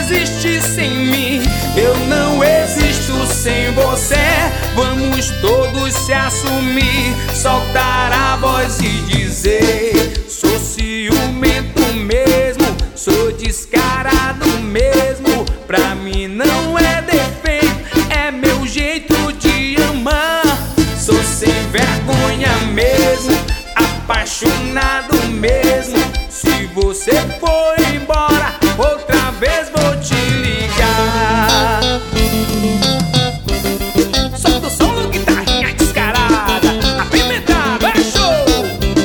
existe sem mim. Eu não existo sem você. Vamos todos se assumir, soltar a voz e dizer: sou ciumento mesmo, sou descarado mesmo. Pra mim não é defeito, é meu jeito de amar. Sou sem vergonha mesmo, apaixonado mesmo. Se você for embora, outra vez vou te ligar. Solta o som do guitarrinha descarada, apimentado, é show!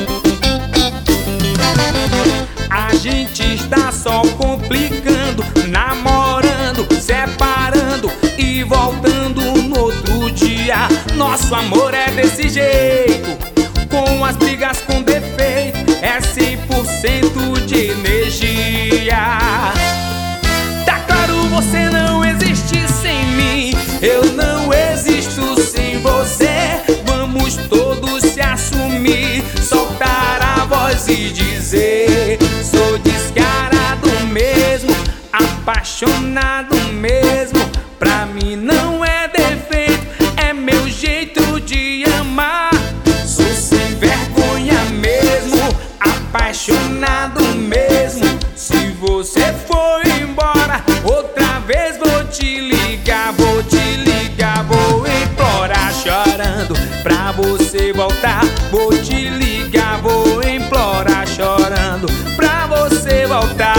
A gente está só complicando, namorando, separando e voltando no outro dia. Nosso amor é desse jeito, com as brigas com defeito, é 100% de energia. Tá claro, você não existe sem mim, eu não existo sem você. Vamos todos se assumir, soltar a voz e dizer: sou descarado mesmo, apaixonado mesmo. Pra mim não é defeito, é meu jeito de amar. Sou sem vergonha mesmo, apaixonado mesmo. Se você for embora, outra vez vou te ligar, vou te ligar, vou implorar chorando pra você voltar. Vou te ligar, vou implorar chorando pra você voltar.